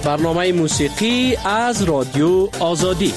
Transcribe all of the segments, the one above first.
برنامه موسیقی از رادیو آزادی.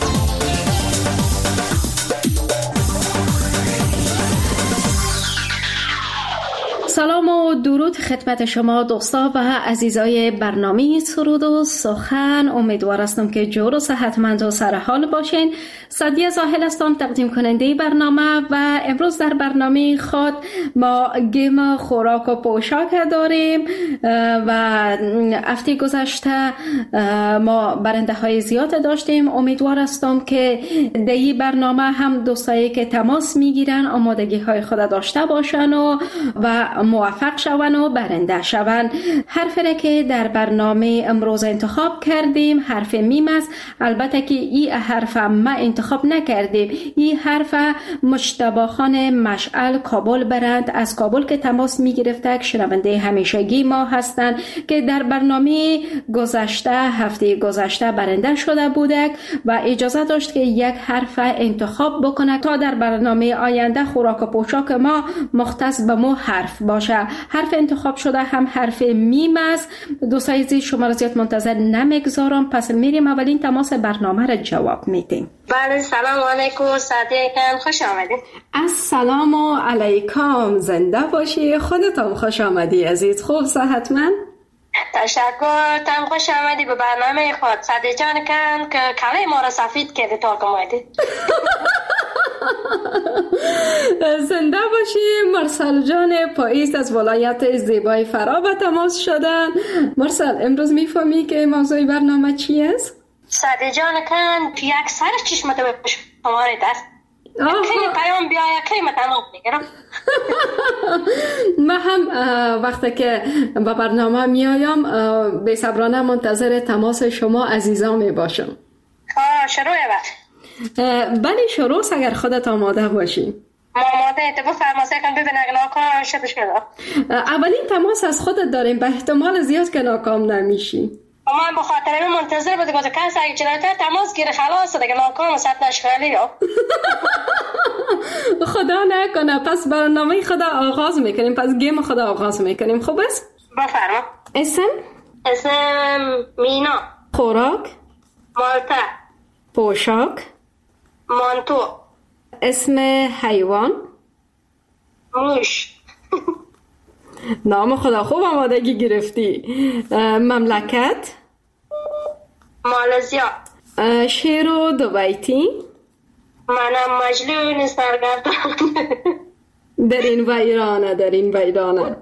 سلام و درود خدمت شما دوستا و عزیزای برنامه سرود و سخن. امیدوار هستم که جور و صحتمند و سرحال باشین. سعدیه زاهل هستم، تقدیم کننده برنامه و امروز در برنامه خود ما گیم خوراک و پوشاک داریم و هفته گذشته ما برنده های زیاد داشتیم. امیدوار هستم که در این برنامه هم دوستایی که تماس میگیرن آمادگی های خود داشته باشن و موفق شون و برنده شون. حرفی که در برنامه امروز انتخاب کردیم حرف میم است. البته که این حرف ما انتخاب نکردیم. این حرف مجتبی خان مشعل کابل برند از کابل که تماس می گرفته، شنونده همیشگی ما هستند که در برنامه گذشته هفته گذشته برنده شده بوده و اجازه داشت که یک حرف انتخاب بکنه تا در برنامه آینده خوراک و پوشاک ما مختص به مو حرف باشه. حرف انتخاب شده هم حرف میم است. دوستای عزیز شما را زیاد منتظر نمیگذارم، پس میریم اولین تماس برنامه را جواب میدیم. بله، سلام علیکم صدیقم، خوش آمدید. السلام علیکم، زنده باشی. خودتم خوش آمدی عزیز. خوب صحتمند؟ تشکر، تم خوش آمدی به برنامه خود. صدیق جان کن که کله ما را سفید کرده تا کمایدی. زنده باشی. مرسل جان پاییز از ولایت زیبای فرا به تماس شدن. مرسل، امروز میفهمی که موضوع برنامه چی است؟ صدیق جان کن که یک سر چشمت به شما رید است. خیلی پیام بیایه خیلی تمام میگرم. من هم وقتی که به برنامه میایم بی صبرانه منتظر تماس شما عزیزان می باشم. شروع بله شروع اگر خودت آماده باشی. آماده تو بفرما کن ببین اگه ناکام شده شده. اولین تماس از خودت داریم، به احتمال زیاد که ناکام نمیشی. من به خاطر این منتظر بوده که کسی اگه جلوتر تماس گیره خلاص دیگه ناکام ست نشخالی یا خدا نکنه. پس برنامه خدا آغاز میکنیم، پس گیم خدا آغاز میکنیم. خوب است؟ بفرما. اسم مینا. خوراک مالته. پوشاک مانتو. اسم حیوان موش. نام خدا خوب آمادگی گرفتی. مملکت مالزیا. شعر و دو بیتی. منم مجنون سرگردان. در این ویرانه.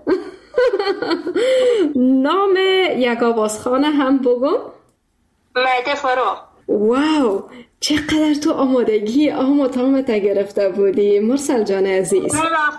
نام یک آوازخانه هم بگو. مهد فرو. واو، چقدر تو آمادگی آموزامت گرفته بودی مرسل جان عزیز.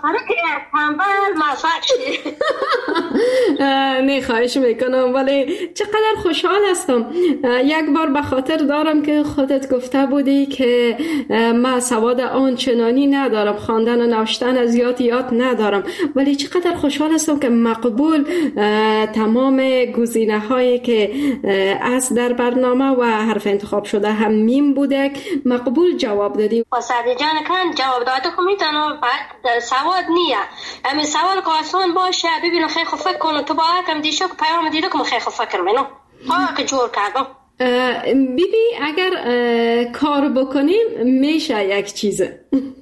نه خواهش میکنم، ولی چقدر خوشحال هستم. یک بار به خاطر دارم که خودت گفته بودی که من سواد آنچنانی ندارم، خواندن و نوشتن زیاد یاد ندارم، ولی چقدر خوشحال هستم که مقبول تمام گزینه هایی که از در برنامه و حرف انتخاب شده هم میم بوده مقبول جواب دادی. صدیق جان کن جواب داده که میتونم بعد سواد نیه. همین سوال که آسان باشه ببینم خیلی خوب فکر کنم تو با کم دیشو که پیام دیده که من خیلی خوب فکر منم که جور کردم. بیبی اگر کار بکنیم میشه یک چیزه.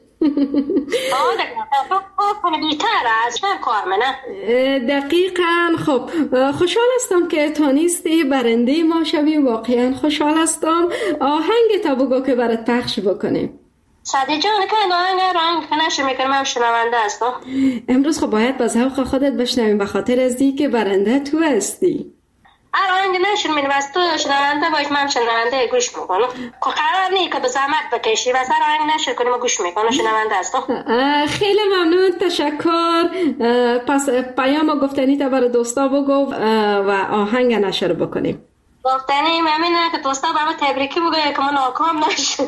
دقیقاً. خب خوشحال هستم که تانستی برنده ما شوی. واقعا خوشحال هستم. آهنگ تا بگو که برات پخش بکنیم. صدیق جان که آهنگ نشه میکنم هم شنونده هستم. امروز خب باید با ذوق خودت بشنویم به خاطر از دی که برنده تو هستی. آهنگ نشون میدم از تو شنونده باید من شنونده گوش میکنم. که قرار نیست که به زحمت بکشی و سر آهنگ نشون کنیم و گوش میکنم شنونده هستم. خیلی ممنون، تشکر. پس پیام گفتنی تا برای دوستا بگو و آهنگ نشر بکنیم. گفتنی همینه که دوستا برای تبریکی بگه که من ناکام نشد.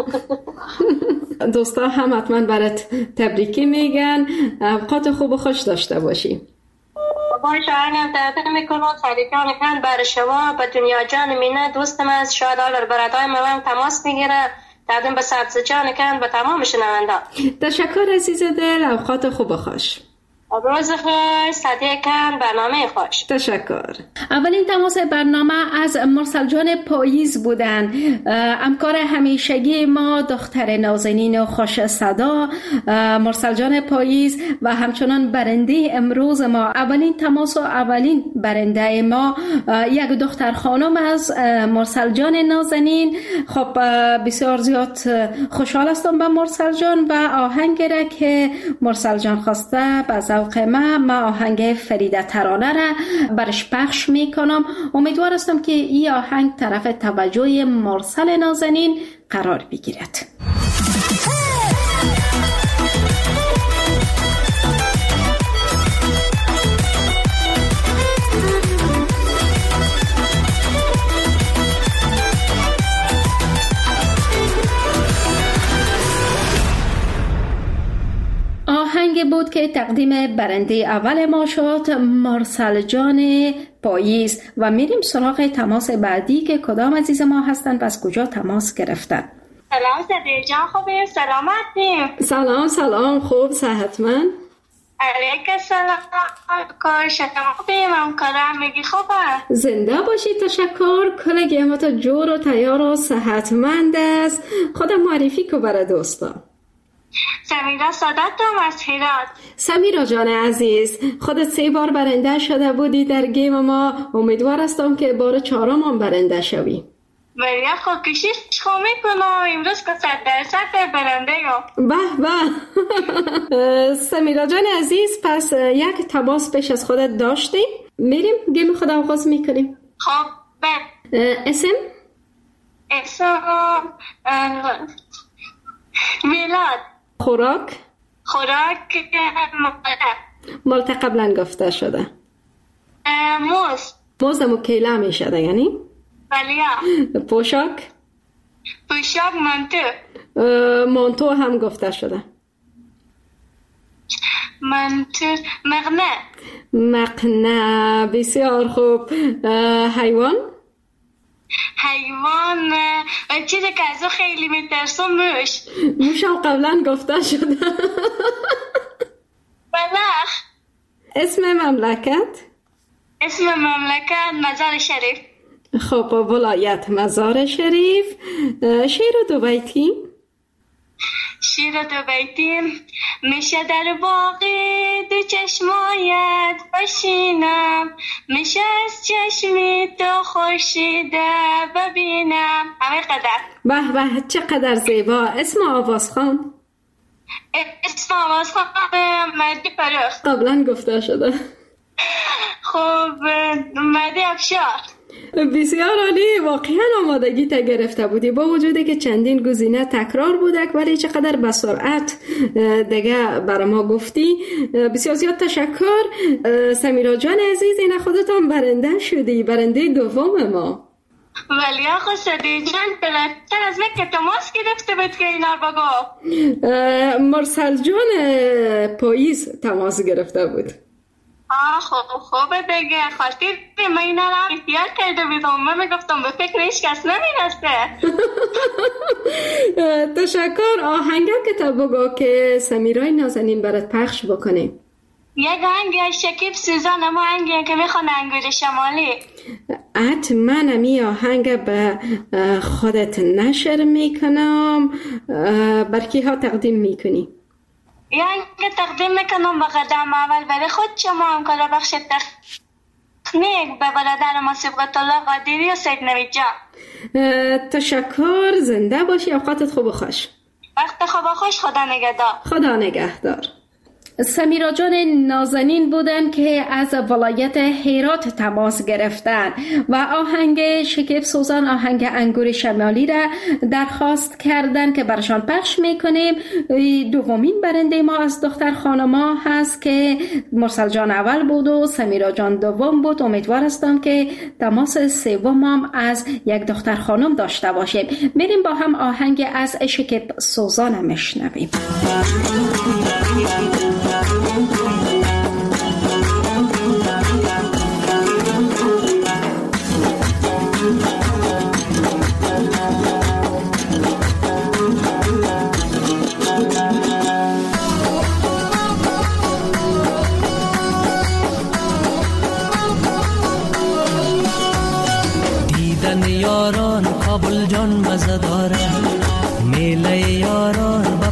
دوستا هم حتما برات تبریکی میگن. اوقات خوب و خوش داشته باشی. باشه آهنگم تقدیم میکنم. صدیق جان کن برای شما به دنیا جان مینه دوستم از شاید آلر برادای من تماس میگیره. تقدیم به سبز جان کن به تمام شنونده. تشکر عزیز دل. اوقات خوب و خوش. روز خوش، صدیقم، برنامه خوش. تشکر. اولین تماس برنامه از مرسل جان پاییز بودن، همکار همیشگی ما، دختر نازنین و خوش صدا مرسل جان پاییز و همچنان برنده امروز ما. اولین تماس و اولین برنده ما یک دختر خانم از مرسل جان نازنین. خب بسیار زیاد خوشحال هستم به مرسل جان و آهنگ را که مرسل جان خواسته به ذوق ما آهنگ فریده ترانه را برش پخش میکنم. امیدوار هستم که این آهنگ طرف توجه مرسل نازنین قرار بگیرد. آهنگ بود که تقدیم برنده اول ما شد، مرسل جان پاییز. و میریم سراغ تماس بعدی که کدام عزیز ما هستن و از کجا تماس گرفتن. سلام صدیق جان، خوبی؟ سلامتی؟ سلام خوب، صحتمند؟ علیک سلام. کار شما خوبی؟ ممکارم میگی خوبه؟ زنده باشی. تشکر. کلگی ما تا جور و تیار و صحتمند است. خودم معرفی که برای دوستا. سمیرا سادتم از هرات. سمیرا جان عزیز، خودت 3 بار برنده شده بودی در گیم ما. امیدوار هستم که بار 4م هم برنده شوی. بریا خود کشیش میکنم امروز که 100% برنده هم. به سمیرا جان عزیز، پس یک تماس پیش از خودت داشتیم. میریم گیم خود آغاز میکنیم. خب اسم میلاد. خوراک مالت قبلا گفته شده. موز مکیله میشده یعنی؟ بله. پوشاک مانتو هم گفته شده. مقنعه. بسیار خوب. حیوان چیزی که ازو خیلی میترسم موش هم قبلا گفته شده. بلخ. اسم مملکت مزار شریف. خب ولایت مزار شریف. شعر دو بیتی میشه در باقی 2 چشمایت بشینم، میشه از چشمی تو خورشیده ببینم. همه قدر. به چقدر زیبا. اسم آوازخوان مهدی فرخ. قبلا گفته شده. خب مهدی افشار. بسیار عالی. واقعا آمادگی تا گرفته بودی با وجودی که چندین گزینه تکرار بودک، ولی چقدر به سرعت دیگه برای ما گفتی. بسیار زیاد تشکر. سمیرا جان عزیز، این خودتان برنده شدی، برنده دوم ما. ولی آخه صدیق جان بلندتر از که تماس گرفته بود که اینا رو بگو. مرسل جان پاییز تماس گرفته بود. خوبه دیگه. خاطر من اینا رو اختیار کرده بیدم. من میگفتم به فکر هیچ کس نمیرسته. تشکر. آهنگا که تا بگو که سمیرای نازنین برات پخش بکنیم. یک آهنگ از شکیب سوزان، اما آهنگی که میخوان انگور شمالی. حتما امی آهنگ به خودت نشر میکنم. برکی ها تقدیم میکنی؟ یعنی تقدیم میکنم به قدم اول برای خود شما هم کار بخش تکنیک به برادر ما صبغت الله قادری و سید نوید جان. تشکر. زنده باشی. اوقاتت خوب و خوش. وقت خوب و خوش. خدا نگهدار. سمیرا جان نازنین بودن که از ولایت هرات تماس گرفتن و آهنگ شکیب سوزان، آهنگ انگور شمالی را درخواست کردن که برشان پخش میکنیم. دومین برنده ما از دختر خانما هست که مرسل جان اول بود و سمیرا جان دوم بود. امیدوار هستم که تماس سوم هم از یک دختر خانم داشته باشیم. میریم با هم آهنگ از شکیب سوزان میشنویم.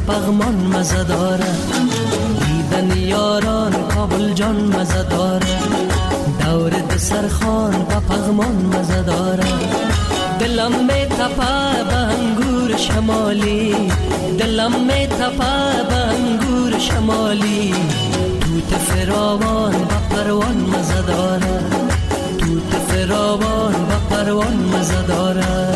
پغمان مزه داره، دیدن یاران کابل جان مزه داره، دور دسترخوان با پغمان مزه داره. دلم می تپه به انگور شمالی، دلم می تپه به انگور شمالی، توت فراوان با پروان مزه داره، توت فراوان با پروان مزه داره.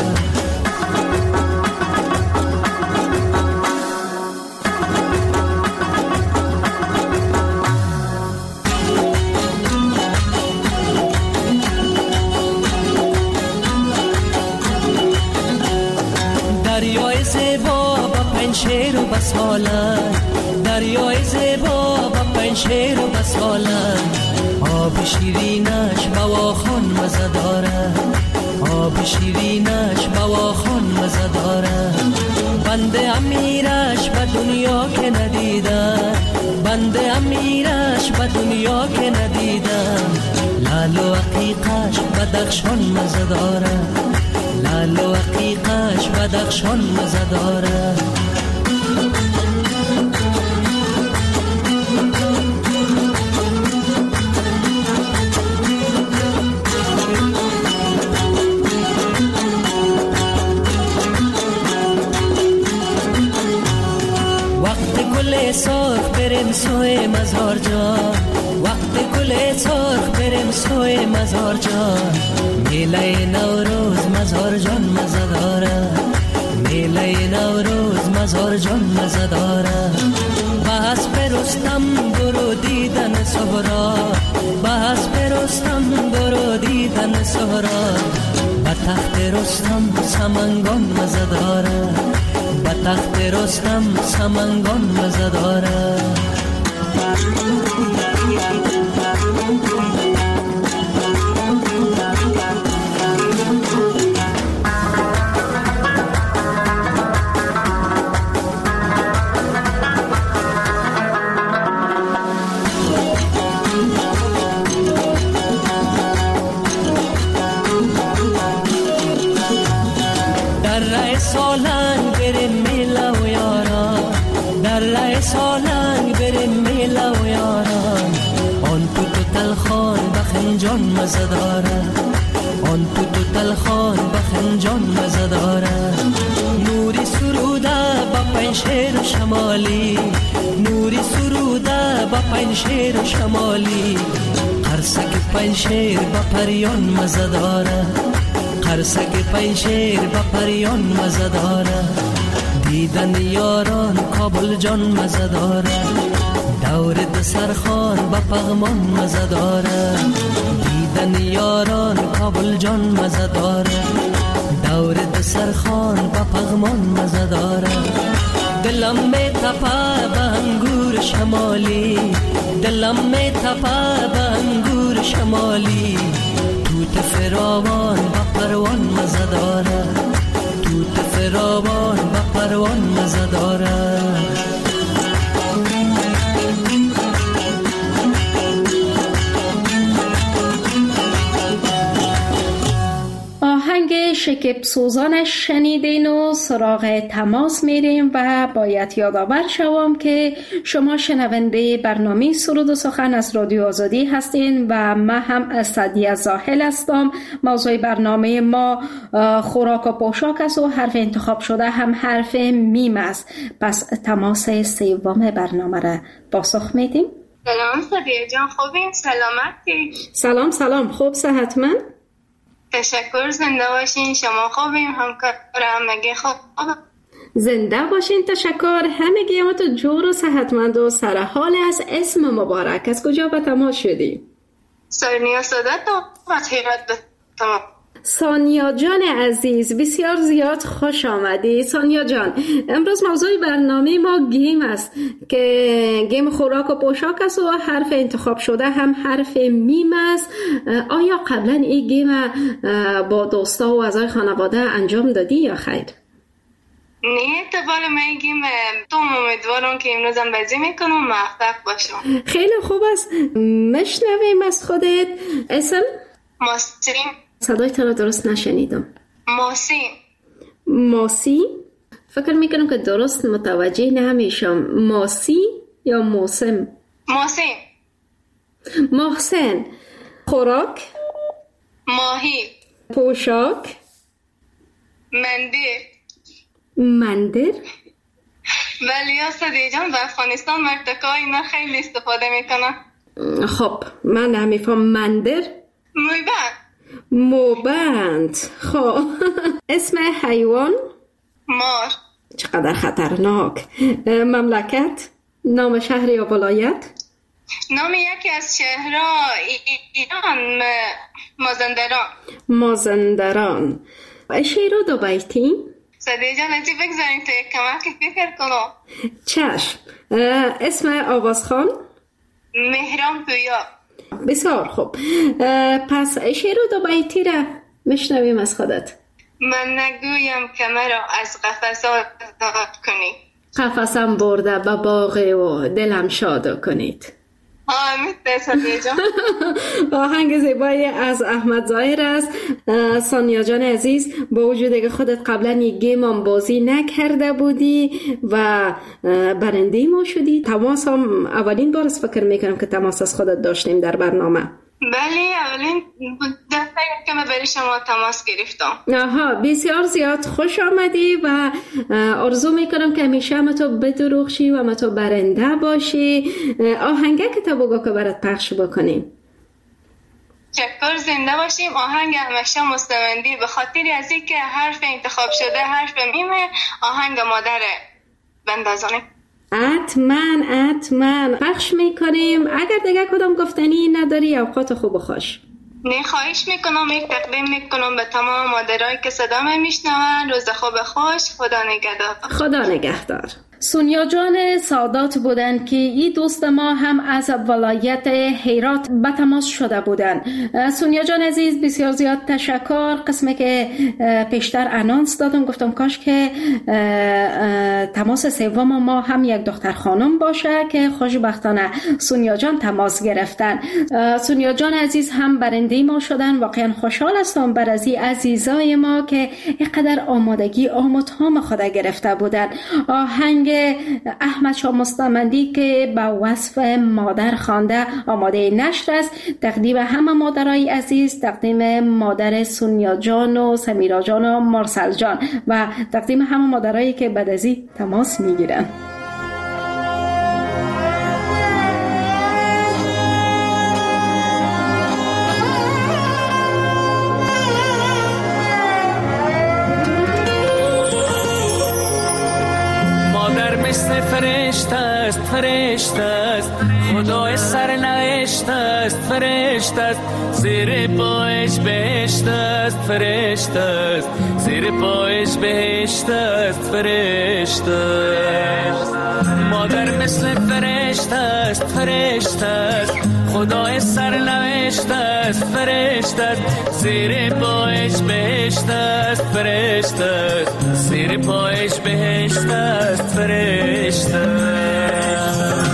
دریای زیبا با پنشیر و بسالن، دریای زیبا با پنشیر و بسالن، آب شیرینش بواخان مزه داره، آب شیرینش بواخان مزه داره. بنده امیرش به دنیا که ندیدم، بنده امیرش به دنیا که ندیدم، لال و عقیقش بدخشان مزه داره، لال و عقیقش بدخشان مزه داره. سرخ بریم سوی مزار جان، وقت گل سرخ بریم سوی مزار جان، میله نوروز مزار جان مزه داره، میله نوروز مزار جان مزه داره. بس برستم برو دیدن سهرا، بس برستم برو دیدن سهرا، به تخت رستم سمنگان مزه داره، به تخت رستم سمنگان مزه داره. در سالنگ بریم میله و یاران، در سالنگ بریم میله و یاران، آن تو تلخان بخنجان مزه داره، آن تو تلخان بخنجان مزه داره. نوری سروده با پنشیر شمالی، نوری سروده با پنشیر شمالی، قرصک پنشیر با پریان مزه داره، قرصک پنشیر با پریان مزه داره. دیدن یاران کابل جان مزه داره، دور دسترخوان با پغمان مزه داره، دیدن یاران کابل جان مزه داره، دور دسترخوان با پغمان مزه داره. دلم می تپه به انگور شمالی، دلم می تپه به انگور شمالی، توت فراوان با پروان مزه داره، توت فراوان با پروان مزه داره. آهنگ شکب سوزانش شنیدین و سراغ تماس میریم و باید یادآور شوم که شما شنونده برنامه سرود و سخن از رادیو آزادی هستین و من هم سعدیه زاهل هستم. موضوع برنامه ما خوراک و پوشاک است و حرف انتخاب شده هم حرف میم است. پس تماس سوم برنامه را پاسخ میدیم. سلام سعدیه جان، خوبین؟ سلامتی؟ سلام خوب صحتمند؟ تشکر، زنده باشین. شما خوبیم؟ همکارم مگه خوب؟ زنده باشین. تشکر. همگی ما تو جور و صحتمند و سرحال. از اسم مبارک از کجا به تماس شدی؟ سانیا سادات و خیرات به تماس. سانیا جان عزیز، بسیار زیاد خوش آمدی. سانیا جان، امروز موضوع برنامه ما گیم است که گیم خوراک و پوشاک است و حرف انتخاب شده هم حرف میم است. آیا قبلا این گیم با دوستا و اعضای خانواده انجام دادی یا خیر؟ نه، اتفاقا من گیم تو امیدوارم که امروز هم بازی میکنم موفق باشم. خیلی خوب است. مشنویم از خودت. اسم؟ ماسیم. صدای تو را درست نشنیدم. ماسی. فکر میکنم که درست متوجه نمیشم. ماسی یا موسم؟ موسم. محسن. خوراک؟ ماهی. پوشاک؟ مندر. ولی یا سدی جان در افغانستان مرتکا اینا خیلی استفاده میکنن. خب من نمیفهم. مندر؟ موبند. خب اسم حیوان؟ مار. چقدر خطرناک. مملکت؟ نام شهر یا ولایت؟ نام یکی از شهرها ایران مازندران. شعر دو بیتی؟ سدی جان ازی بگذاریم تا یک کمکی فکر کنم. چشم. اسم آوازخوان؟ مهران پویا. بسیار خوب. پس شعر دو بیتی را میشنویم از خودت. من نگویم که مرا از قفس آزاد کنی، قفسم برده به باغ و دلم شاد کنید. آهنگ زیبایی از احمد ظاهر است. سانیا جان عزیز، با وجودی که خودت قبلا یک گیم هم بازی نکرده بودی و برنده ما شدی، تماس هم اولین بار است فکر میکنم که تماس از خودت داشتیم در برنامه. بله اولین دفعه که من برای شما تماس گرفتم. بسیار زیاد خوش آمدی و آرزو میکنم که همیشه همه تو بدروخشی و همه تو برنده باشی. آهنگه که تا بگو که برات پخش بکنیم. شکر، زنده باشیم. آهنگ همیشه مستمندی به خاطر از این که حرف انتخاب شده حرف میمه، آهنگ مادره بندازانیم. حتما پخش میکنیم. اگر دیگه کدام گفتنی نداری اوقات خوب خوش. نه خواهش میکنم، یک تقدیم میکنم به تمام مادرایی که صدا میشنون. روز خوب خوش. خدا نگهدار. سونیا جان سادات بودن که این دوست ما هم از ولایت هرات به تماس شده بودن. سونیا جان عزیز بسیار زیاد تشکر. قسمه که پیشتر انانس دادم گفتم کاش که تماس سوم ما هم یک دختر خانم باشه که خوشبختانه سونیا جان تماس گرفتن. سونیا جان عزیز هم برنده ما شدن. واقعا خوشحال هستم بر از این عزیزای ما که اینقدر آمادگی آموزهام خود گرفته بودن. آهنگ احمد شاه مستمندی که با وصف مادر خوانده آماده نشر است. تقدیم همه مادرای عزیز، تقدیم مادر سونیا جان و سمیرا جان و مرسل جان و تقدیم همه مادرایی که بعد از این تماس میگیرن. فرشته است خدای سرنوشت است، فرشته است زیر پایش بهشت است، فرشته است زیر پایش بهشت است، فرشته است. مادر مثل فرشته است، فرشته است خدای سرنوشت است، فرشته است زیر پایش بهشت است، فرشته است زیر پایش بهشت است، فرشته است.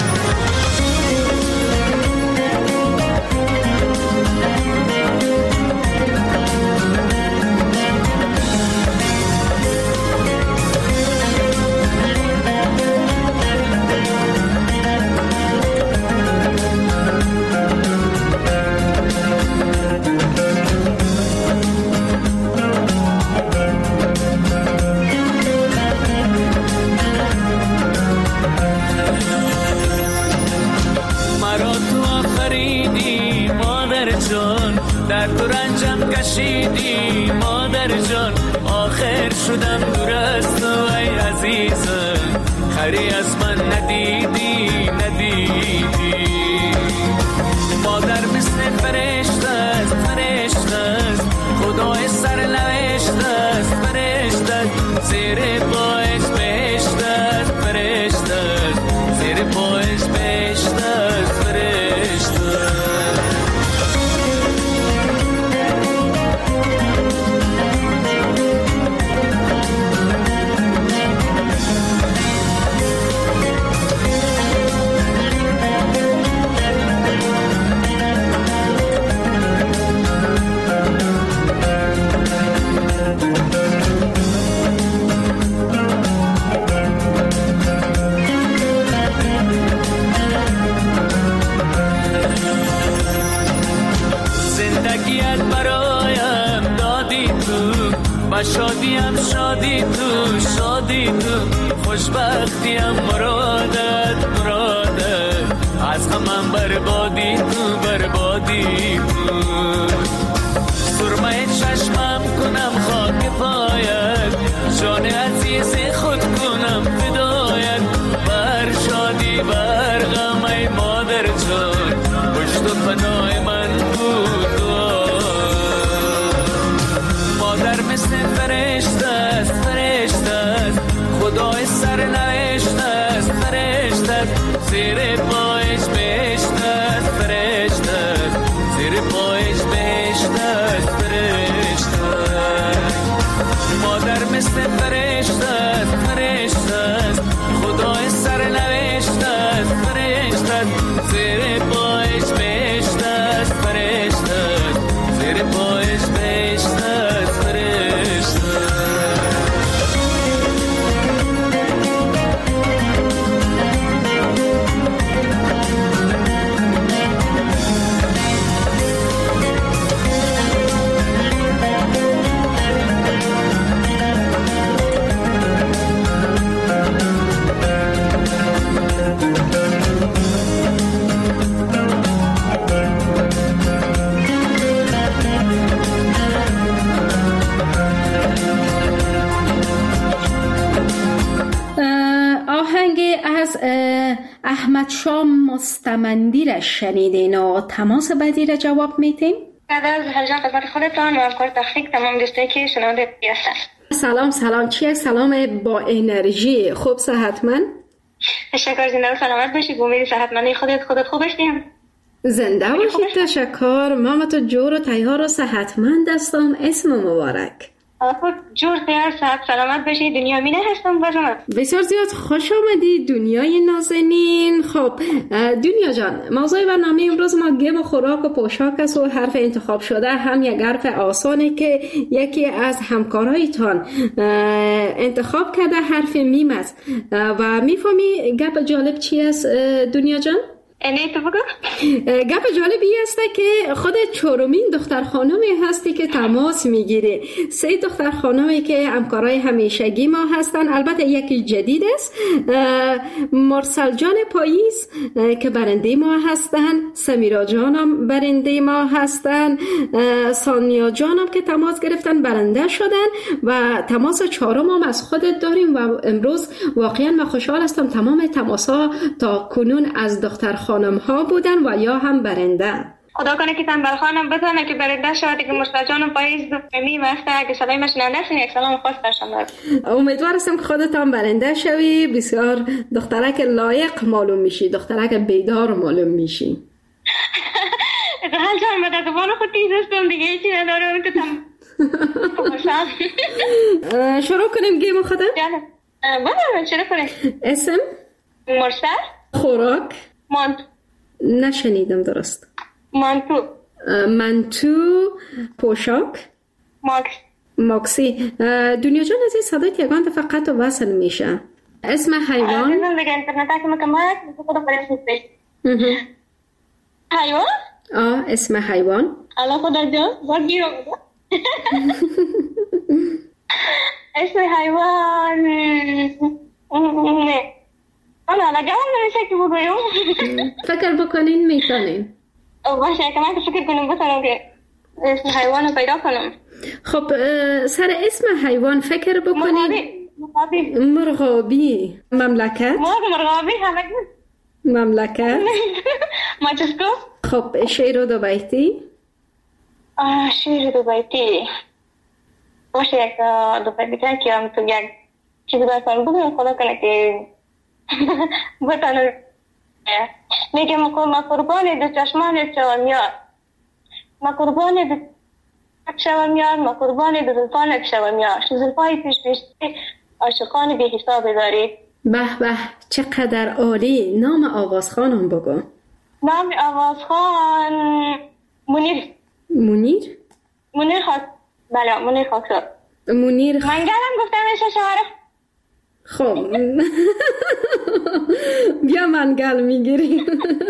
در تو رنجم کشیدی مادر جان، آخر شدم دور از تو ای عزیزم، خری از من ندیدی مادر مثل فرشته است، فرشته است خدای سرنوشت است، فرشته است زیر پایش بهشت است، فرشته است زیر پایش بهشت است، فرشته است. خوشبختیم مرادت از غمم بربادی تو بربادی تو سرمه چشمم کنم خاک پایت جان عزیز خود کنم فدایت بر شادی بر غم ای مادر جان پشت و پناه من بود مادر مثل فرشته است خدای سر نوشته است فرشته است زیر پایش بهشت است فرشته است زیر پایش بهشت است فرشته مادر مثل فرشته است خدای سر نوشته است فرشته است زیر پایش بهشت است فرشته است زیر پایش بهشت است فرشته از احمد شاه مستمندی را شنیدین و تماس بعدی را جواب میتیم؟ بعد از هرجان خدمت خودتان و افکار تخصیق تمام دوستایی که شنونده هستن. سلام چیه؟ سلام با انرژی. خوب صحتمند؟ تشکر، زنده و سلامت باشید. امید صحتمندی خودت خوب باشیم. زنده باشید. تشکر. مامتو جور و تیار و صحتمند هستم. اسم مبارک. جور تیار صحت سلامت باشید. دنیا مینه هستم بازم. بسیار زیاد خوش آمدید دنیای نازنین. خب دنیا جان، موضوع برنامه امروز ما گیم و خوراک و پوشاک است و حرف انتخاب شده هم یک حرف آسانه که یکی از همکارایتان انتخاب کرده، حرف میم است و میفهمی گپ جالب چی است دنیا جان؟ تو بگو. گپ جالبی است که خود چهارمین دختر خانمی هستی که تماس میگیره. 3 دختر خانمی که همکارای همیشگی ما هستن، البته یکی جدید است، مرسل جان پاییز که برنده ما هستن، سمیرا جانم برنده ما هستن، سانیا جانم که تماس گرفتن برنده شدن و تماس 4م هم از خودت داریم و امروز واقعا من خوشحال هستم. تمام تماس‌ها تا کنون از دختر خانم ها بودن و یا هم برنده. خدا کنه که تنبل خانم بتونه که برنده شود که مرسل جانم پاییز میم است که صدای مشننده است. یک سلام خاص برشان دارم. امیدوار هستم که خودت هم برنده شوی. بسیار دخترک لایق معلوم میشی، دخترک بیدار معلوم میشی. حال جان من در زبان خود تیز هستم دیگه هیچی ندارم. شروع کنیم گیم خودم؟ بله شروع کنیم. اسم؟ مرسل. خوراک؟ مانتو. نشنیدم درست. منتو. پوشاک؟ ماکسی. دنیا جان از این صدایت یگان دفعه قطع وصل میشه. اسم حیوان؟ دیدم دیگه اینترنت ها که مکمک خدا فرست میشه. حیوان؟ اسم حیوان؟ الله خدا جان باید گیر آمده. اسم حیوان نه لگه هم نمیشه که بگویم. فکر بکنین میتونین. باشه که من فکر کنم بتونم که اسم حیوان رو پیدا کنم. خب سر اسم حیوان فکر بکنین. مرغابی. مملکت؟ مرغابی همه مملکت؟ ماچسکو. خب شعر دو بیتی؟ شعر دو بیتی باشه یک دو بیتی که هم تو یک چیزی برسان بگویم خدا کنه که بتانم. میگه ما قربان دو چشمان شومیار، ما قربان دو شومیار، ما قربان دو زلفان شومیار، زلفای پیش عاشقان بی حساب داری. به به چقدر عالی. نام آوازخانم بگو. نام آوازخان منیر خاک. بله منیر خاکسار. منیر من گلم گفتم میشه شعر. خب بیا منگل میگیریم.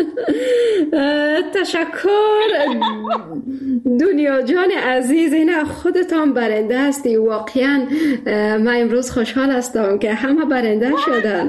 تشکر دنیا جان عزیز، این خودتان برنده هستی. واقعا من امروز خوشحال هستم که همه برنده شدن.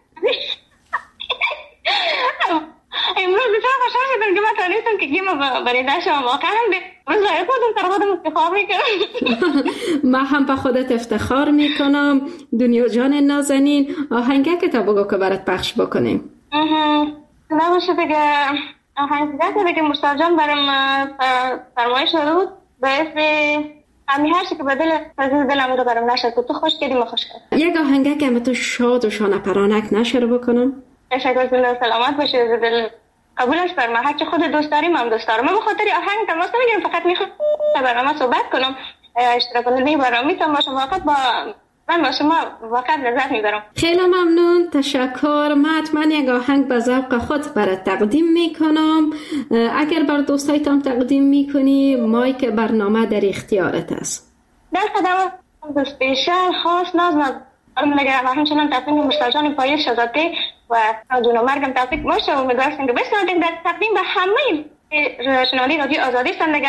امروز بسیار خوشحال شدم که من تانیستم که گیم برنده شدم. واقعا امروز لایق بودم، سر خودم افتخار میکنم. من هم به خودت افتخار میکنم. دنیا جان نازنین، آهنگه که تا بگو که برات پخش بکنیم. نباشه دیگه آهنگه که مشتاق جان برام فرمایش داده بود به اسم همی هر چی که به دل عزیز دلم رو برام نشد تو خوش کردی ما خوش کرد. یک آهنگه که من تو شاد و شانه پرانک نشر بکنم. تشکر، زنده سلامت باشه عزیز دل. قبولش بر من، هرچی خود دوست داریم هم دوست دارم. من به خاطر آهنگ تماس نمیگیرم، فقط میخوام برنامه صحبت کنم. اشتراک کننده برنامه باشه، وقت با من با شما واقعا لذت میبرم. خیلی ممنون، تشکر. من حتما یک آهنگ به ذوق خود برات تقدیم میکنم. اگر بر دوستایتان تقدیم میکنی، مایک برنامه در اختیارت است. در خدمت دوست بیشتر خاص نازم نگرم و همچنان تصمیم مشتاقان پایش شداده و دون مرگم توفیق باشه و امیدوارم که بسیار در تقدیم به همه شنونده رادیو آزادی زندگی.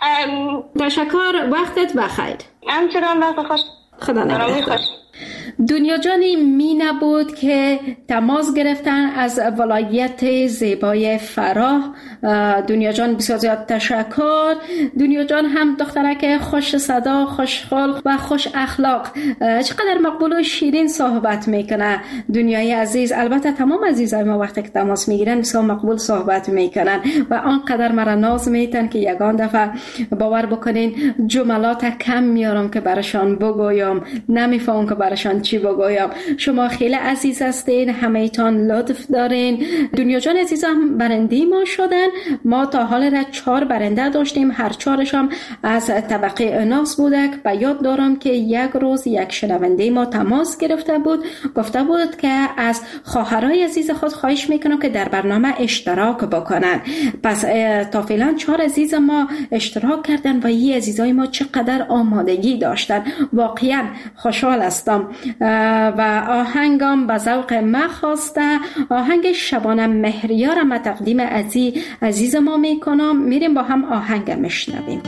تشکر، وقتت بخیر. همچنان وقت خوش. خدا نگهدار. دنیا جانی می نبود که تماس گرفتن از ولایت زیبای فراه. دنیا جان بسیار زیاد تشکر. دنیا جان هم دخترک خوش صدا، خوش خلق و خوش اخلاق، چقدر مقبول و شیرین صحبت میکنه. دنیای عزیز، البته تمام عزیزای ما وقتی که تماس میگیرن بسیار مقبول صحبت میکنن و آنقدر مرا ناز میتن که یگان دفعه باور بکنین جملات کم میارم که براشان بگویم، نمیفهم که براشان چی بگویم. شما خیلی عزیز هستین، همه ایتان لطف دارین. دنیا جان عزیز هم برنده ما شدن. ما تا حال را 4 برنده داشتیم، هر 4ش هم از طبقه اناس بودک. و یاد دارم که یک روز یک شنونده ما تماس گرفته بود، گفته بود که از خواهرای عزیز خود خواهش میکنم که در برنامه اشتراک بکنن. پس تا فعلا 4 عزیز ما اشتراک کردن و این عزیزای ما چقدر آمادگی داشتن. واقعا خوشحال هستم و آهنگم به ذوق ما خواسته. آهنگ شبانه مهریار ما تقدیم عزیز ما میکنم. میریم با هم آهنگ مشنویم.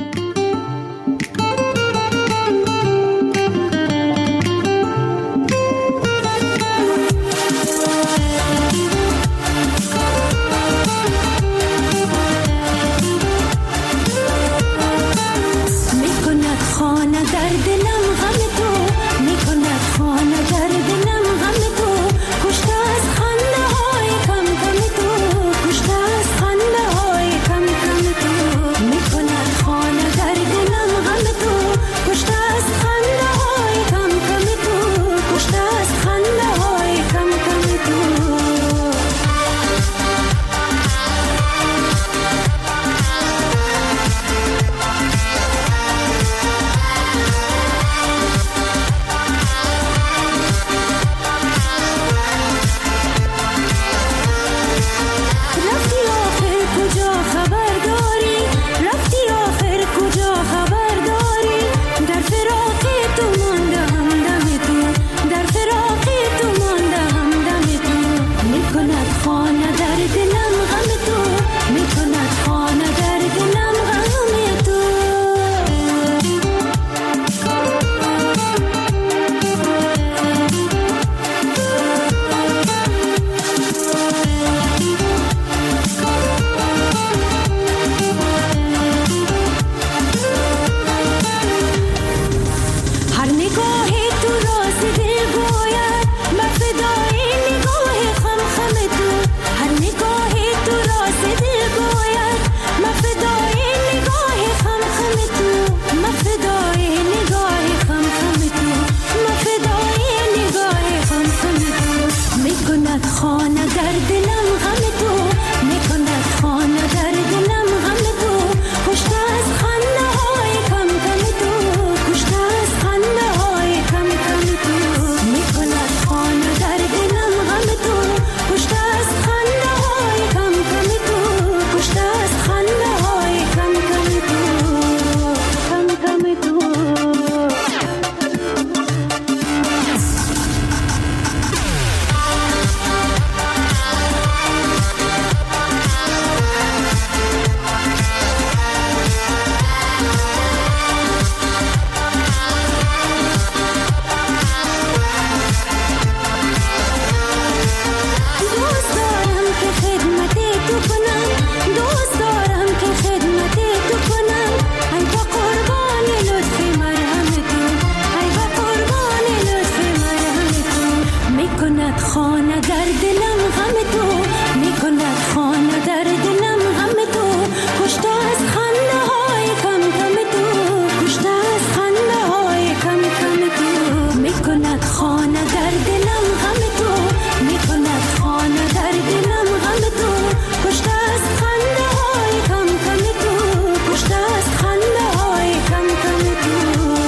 خانه در دلم غم تو، میکند خانه در دلم غم تو، کشته از خنده های کم کم تو، کشته از خنده های کم کم تو، میکند خانه در دلم غم تو، میکند خانه در دلم غم تو، کشته از خنده های کم کم تو، کشته از خنده های کم کم تو.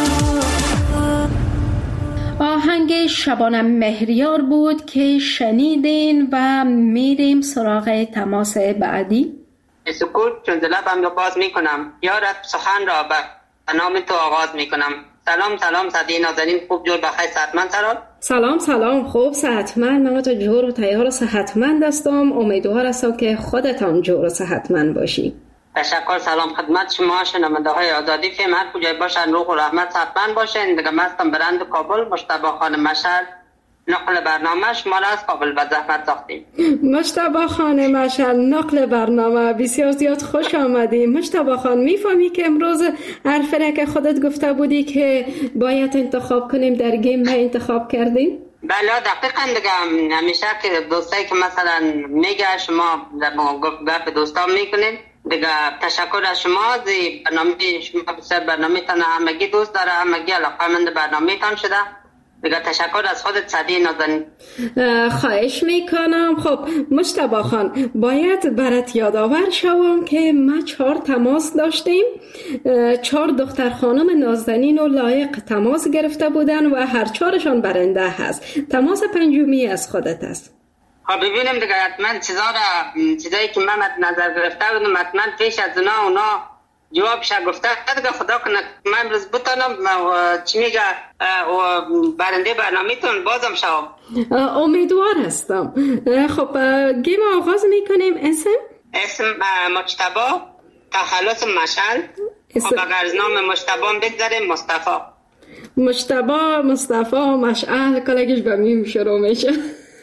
آهنگ شبانه مهریار بود که شنیدین و میریم سراغ تماس بعدی. سکوت چون لبم را باز میکنم، یا رب سخن را به نام تو آغاز میکنم. سلام سلام صدی نازنین، خوب جور بخیر صحتمند سرال. سلام خوب صحتمند، من تو جور و تیار و صحتمند هستم. امیدوار هستم که خودتان جور و صحتمند باشی. تشکر. سلام خدمت شما شنونده های آزادی فیلم، هر کجای باشن روح و رحمت صحتمند باشین. دیگه مستم برند کابل، مجتبی خان مشهد نقل برنامه شما را از کابل به زحمت ساختیم. مجتبی خان مشهد نقل برنامه، بسیار زیاد خوش آمدی. مجتبی خان میفهمی که امروز حرفی که خودت گفته بودی که باید انتخاب کنیم در گیم ما انتخاب کردیم؟ بله دقیقاً. دیگه همیشه که دوستایی که مثلا میگه شما گپ دوستان میکنین، دیگه تشکر از شما. برنامه شما بسیار برنامه تان همگی دوست داره، همگی علاقه‌مند برنامه تان شده. دیگه تشکر از خودت صدی نازنین. خواهش میکنم. خب مجتبی خان، باید برات یادآور شوم که ما 4 تماس داشتیم، 4 دختر خانم نازنین و لایق تماس گرفته بودن و هر 4شان برنده هست. تماس پنجمی از خودت است. خب ببینیم دیگه حتما چیزایی که من نظر گرفته بودم حتما پیش از اونا جوابش گفته. دیگه خدا کنه من امروز بتونم چی میگه برنده برنامه‌تون بازم شوم. امیدوار هستم. خب گیم آغاز میکنیم. اسم مجتبی تخلص مشعل. خب اگر از نام مجتبی بگذاریم مصطفی مشعل کلگش به میم شروع میشه.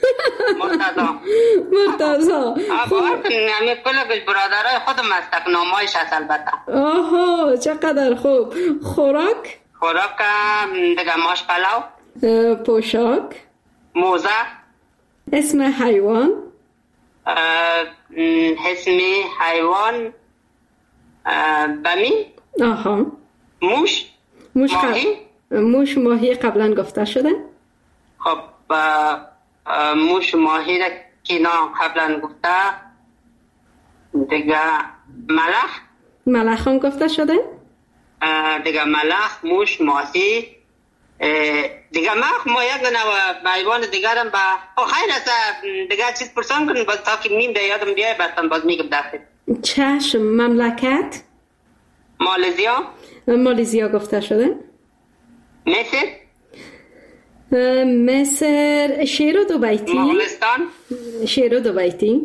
مرتضی باور کنیم همه کلگش برادرای خودم هست، نامایش هست البته. آها چقدر خوب. خوراک دیگه ماش پلاو. پوشاک موزه. اسم حیوان بمی. آها. موش ماهی قبلا گفته شده. خب موش ماهی را که نا قبلا گفته. دیگه ملخ هم گفته شده. دیگه ملخ، موش، ماهی. دیگه ما یک نوع حیوان دیگر هم خیر است دیگه چیز پرسان کنیم باز تا که میم ده یادم بیای بعدتان باز میگم داخل. چشم. مملکت مالزیا گفته شده. مصر. شیر و دوبیتی. مغولستان. شیر و دوبیتی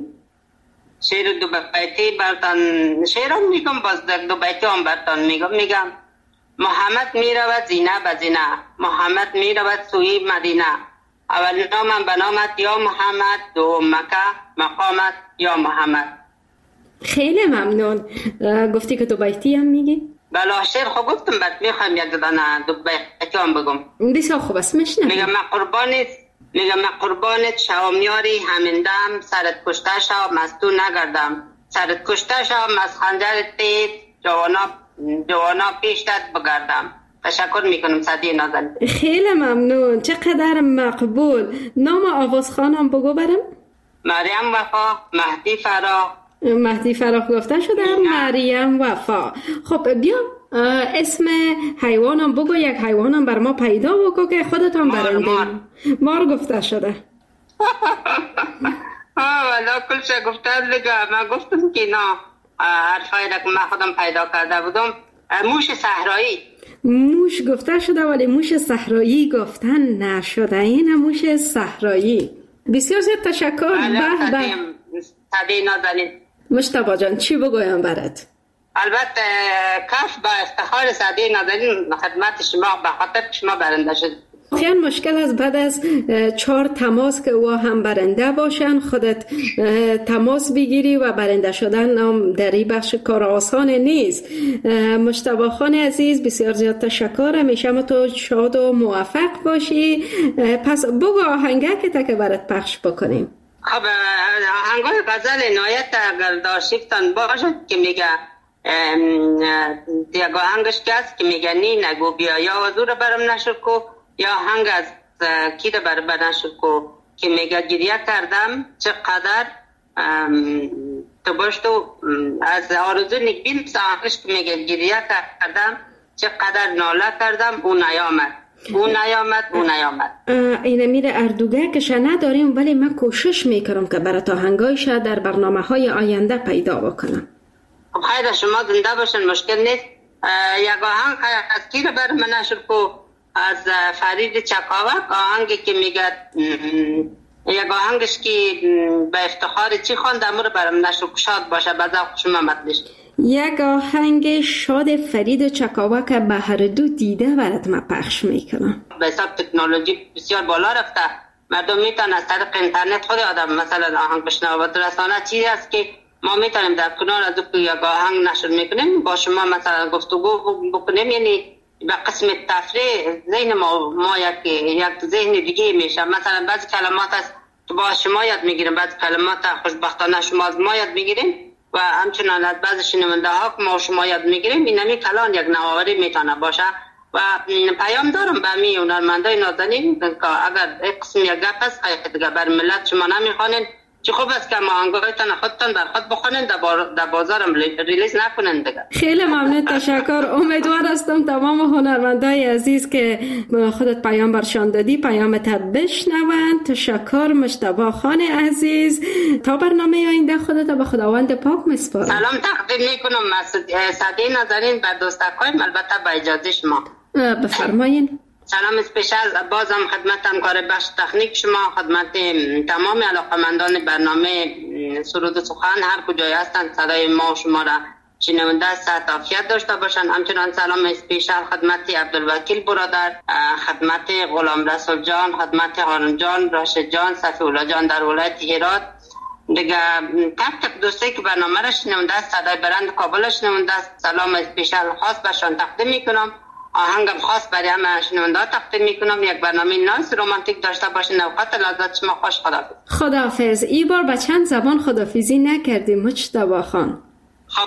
برتان شیران میگم، باز دوبیتی هم برتان میگم. محمد میرود زینه به زینه، محمد میرود سوی مدینه. اول نامم به نامت یا محمد، دو مکه مقامت یا محمد. خیلی ممنون. گفتی که دوبیتی هم میگی؟ بله شعر خب گفتم بعد میخوایم یک دانه دوبیتی هم بگم. بسیار خوب است میشنم. میگم من قربانت شوم یاری، همین دم سرت کشته شوم از تو نگردم، سرت کشته شوم از خنجر تیز، جوانا پیشتت بگردم. تشکر میکنم صدی نازنین. خیلی ممنون. چقدر مقبول. نام آوازخانم بگو برم. مریم وفا. مهدی فراخ گفته شده. مریم وفا. خب بیا اسم حیوانم بگو، یک حیوانم بر ما پیدا بگو که خودتان برنده. مار گفته شده. والا کلش گفتن دیگه. من گفتم که نه حرفایی را که من خودم پیدا کرده بودم. موش گفته شده ولی موش صحرایی گفتن نشده. این موش صحرایی. بسیار زیاد تشکر. صدی نازنین. مجتبی جان چی بگویم برات؟ البته کف با افتخار صدی نازنین خدمت شما به خاطر شما برنده شد. خیلی مشکل است بعد از 4 تماس که او هم برنده باشن خودت تماس بگیری و برنده شدن در این بخش کار آسان نیست. مجتبی خان عزیز بسیار زیاد تشکر، همیشه تو شاد و موفق باشی. پس بگو آهنگه که برات پخش بکنیم. خب آهنگای غزل نایت اگر داشتن باشد که میگه دیگه آهنگش که است که میگه نی نگو بیا یا حضور برم نشد کو، یا آهنگ از کی ده بر نشد کو که میگه گریه کردم چقدر تو باش تو از آرزو نگبین آهنگش که میگه گریه کردم چقدر ناله کردم اون نیامد. اینه میره اردوگه که نداریم ولی من کوشش میکنم که برای آهنگایش در برنامه های آینده پیدا بکنم. خب خیلی شما زنده باشن، مشکل نیست. یک آهنگ از کی رو برای من نشد کو از فرید چکاوک، آهنگی که میگه یک آهنگش که به افتخار چی خواند امور برای من نشد شاد باشه به ذوق شما مطلش. یک آهنگ شاد فرید چکاوک به هر دو دیده برات من پخش میکنم. به حساب تکنولوژی بسیار بالا رفته، مردم میتونن از طریق اینترنت خود آدم مثلا آهنگ بشنوه. رسانه چیزی است که ما میتونیم در کنار از یک آهنگ نشر میکنیم با شما مثلا گفتگو بکنیم، یعنی به قسم تفریح ذهن ما یک ذهن دیگه میشه. مثلا بعضی کلمات است که با شما یاد میگیریم، بعضی کلمات خوشبختانه شما از ما یاد میگیریم و همچنان از بعضی شنونده ها که ما شما یاد میگیریم. اینمی کلان یک نوآوری میتونه باشه و پیام دارم به می هنرمندای نازنین که اگر قسم یک گپ است دیگه بر ملت شما نمیخوانین، چه خوب است که آهنگایتان خودتان بر خود بخونین، در بازارم ریلیز نکنین دیگه. خیلی ممنون، تشکر. امیدوار هستم تمام هنرمندای عزیز که خودت پیام برشان دادی پیامت بشنون. تشکر مجتبی خان عزیز. تا برنامه آینده خودت به خداوند پاک میسپارم. سلام تقدیم میکنم صدی نازنین به دوستاکایم، البته با اجازه شما. بفرمایین. سلام اسپیشال بازم خدمت همکار بخش تکنیک شما، خدمت تمام علاقمندان برنامه سرود و سخن هر کجای هستند صدای ما و شما را شنونده صحت عافیت داشته باشند. همچنان سلام اسپیشال خدمت عبدالوکیل برادر، خدمت غلام رسول جان، خدمت هارون جان، راشد جان، صفی الله جان در ولایت هرات دیگه، تک دوستی که برنامه را شنونده صدای برند کابل شنونده. سلام اسپیشال خاص برشان تقدیم میکنم. آهنگم خاص برای همه شنونده تقدیم میکنم. یک برنامه نایس رومانتیک داشته باشین. اوقات لذت شما خوش. خداحافظ. خداحافظ. این بار به چند زبان خداحافظی نکردیم مجتبی خان؟ خب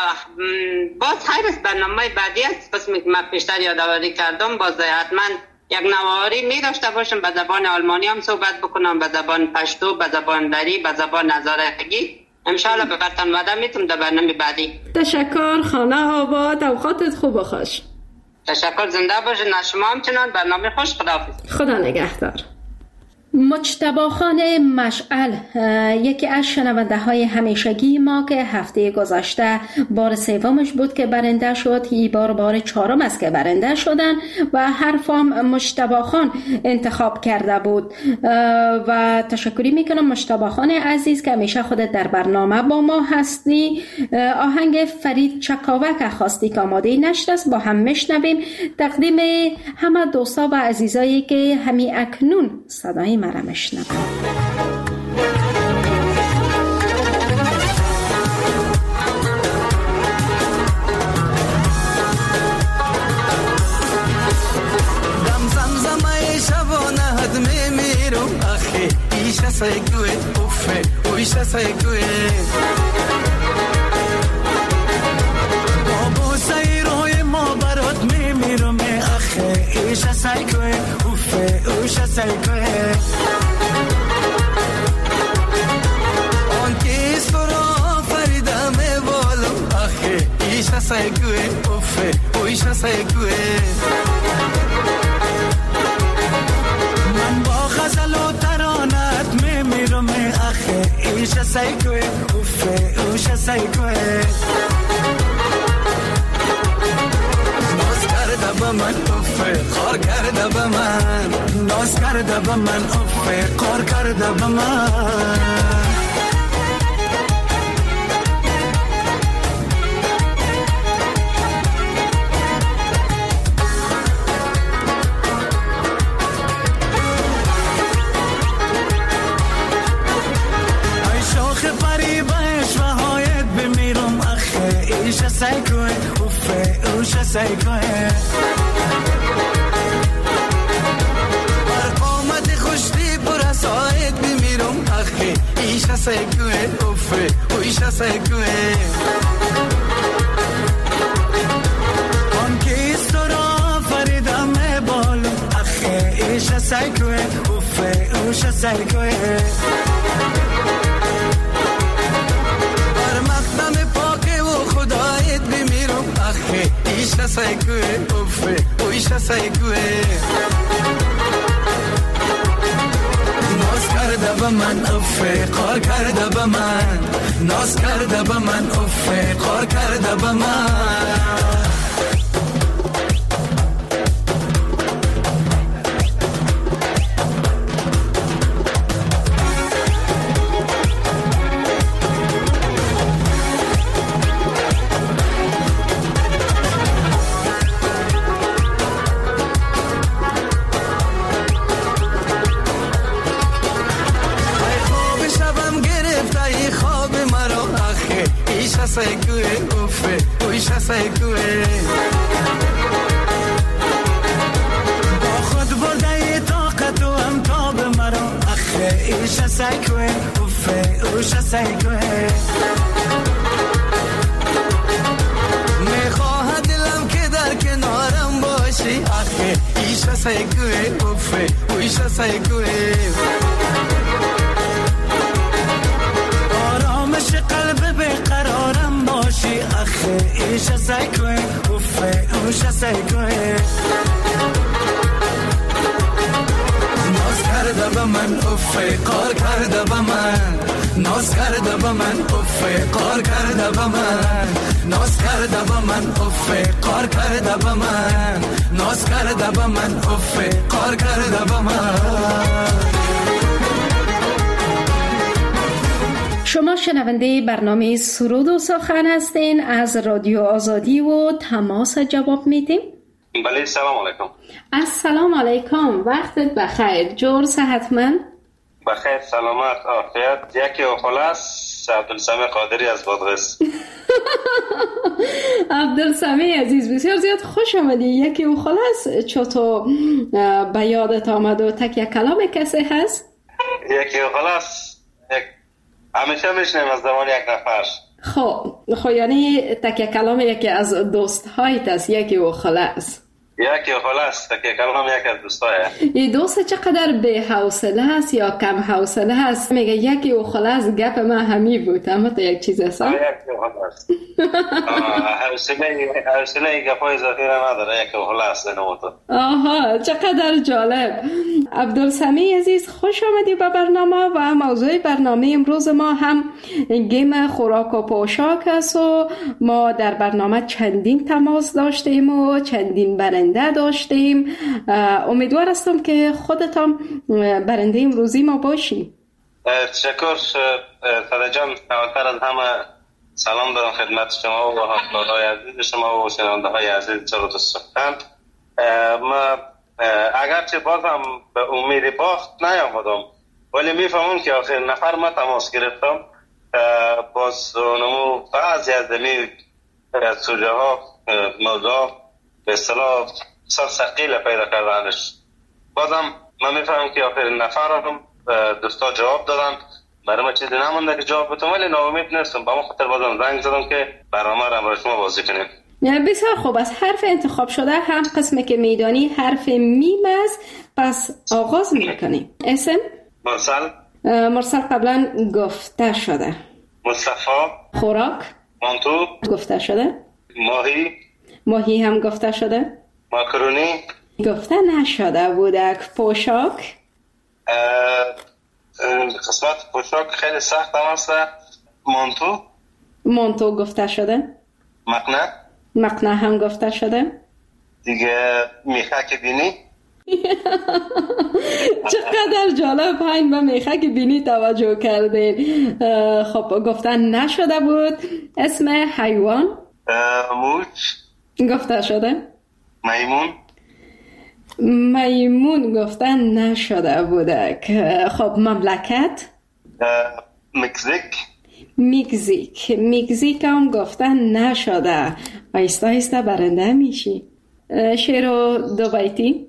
باز خیر است، برنامه بعدی است قسمی که من پیشتر یادآوری کردم باز حتما یک نواری می داشته باشم. به زبان آلمانی هم صحبت بکنم، به زبان پشتو، به زبان دری، به زبان هزارگی. انشاءالله به برتن وعده میتونم در برنامه بعدی. تشکر. خانه آباد. اوقاتت خوب و خوش. تشکر. زنده باشین. از شما همچنان. برنامه خوش. خداحافظ. خدا نگهدار. مجتبی خان مشعل یکی از شنونده های همیشگی ما که هفته گذشته بار سومش بود که برنده شد، این بار 4م است که برنده شدن و حرفام مجتبی خان انتخاب کرده بود و تشکری میکنم مجتبی خان عزیز که همیشه خودت در برنامه با ما هستی. آهنگ فرید چکاوک خواستی که آماده نشده است، با هم میشنویم. تقدیم همه دوستا و عزیزایی که همی اکنون صدای مرا میشنوند. من با غزل و ترانت میمیرم آخه ایش سایکوه اوفه اوش سایکوه ناز کرده با من اوفه خار کرده با من ناز کرده با من اوفه خار کرده با من اوشا سایکوه اوفه اوشا سایکوه بر قامت خوشتی پر ساعت بمیرم اخی ایشا سایکوه اوفه اوشا سایکوه آن که ایستو را فریدم بالو اخی ایشا سایکوه اوفه اوشا سایکوه بر مقدم پاک و خدایت بمیرم اخی ایشا سایکوه اوفه اوشا سایکوه ناز کرده به من افه قار کرده به من ناز کرده به من افه قار کرده به من سایکوه اوفه اویشا سایکوه با خود برده طاقت و امتاب مرا اخه ایشا سایکوه اوفه اویشا سایکوه میخواه دلم که در کنارم باشی اخه ایشا سایکوه اوفه اویشا سایکوه آرامش قلب بقرارم باشی اخه ایشا سایکوه اوفه اوشا سایکوه ناز کرده به من اوفه قار کرده به من ناز کرده به من اوفه قار کرده به من ناز کرده به من اوفه قار کرده به من ناز کرده به من اوفه قار کرده به من شما شنونده برنامه سرود و سخن هستین از رادیو آزادی و تماس جواب میدیم. بله سلام علیکم. السلام علیکم، وقتت بخیر. جور صحتمند؟ بخیر سلامت عافیت. یکی خلاص عبدالسمی قادری از بادغیس. عبدالسمی عزیز بسیار زیاد خوش آمدی. یکی و خلاص چطور به یادت آمد و تکیه کلام کسی هست؟ یکی و خلاص همیشه میشنیم از زمان یک نفر. خب یعنی تکیه کلام یکی از دوست هایت است. یکی و خلاص یکی و خلاص تکیه کلام یکی از دوست هایه. این دوست چقدر به حوصله است یا کم حوصله است. میگه یکی و خلاص گپ من همی بود اما تو یک چیز هست. یکی و خلاص حوصله گپ های اضافی را نداره. یکی و خلاص نموتو. آها چقدر جالب. عبدالسمی عزیز خوش آمدی به برنامه و موضوع برنامه امروز ما هم گیم خوراک و پوشاک است و ما در برنامه چندین تماس داشتیم و چندین برنده داشتیم. امیدوار هستم که خودتان برنده امروزی ما باشی. تشکر ساده جان. اولتر از همه سلام دارم خدمت شما و همکارای عزیز شما و شنونده های عزیز سرود و سخن. ما اگرچه بازم به امید باخت نیامدم ولی میفهمم که آخر نفر ما تماس گرفتم باز نمو بعضی از دمی سوژه ها موضوع به اصطلاح سرسقیل پیدا کردنش. بازم من میفهمم که آخر نفر هم دوستا جواب دادن. برای ما چیزی نمونده که جواب بتونم ولی ناامید نیستم. با ما خاطر بازم زنگ زدم که برنامه را برای شما بازی کنیم. بسیار خوب. از حرف انتخاب شده هم قسمی که میدانی حرف میم است. پس آغاز میکنیم. اسم؟ مرسل قبلا گفته شده. مصطفی. خوراک؟ مانتو. گفته شده. ماهی هم گفته شده. ماکرونی گفته نشده بودک. پوشاک؟ قسمت پوشاک خیلی سخت هم هست. مانتو گفته شده. مقنعه هم گفته شده. دیگه میخک بینی. چقدر جالب. پایین به میخک بینی توجه کردین. خب گفتن نشده بود. اسم حیوان؟ موش گفته شده. میمون گفتن نشده بودک. خب مملکت؟ میگزیک هم گفتن نشده، آیسته آیسته برنده میشی. شعر دو بیتی.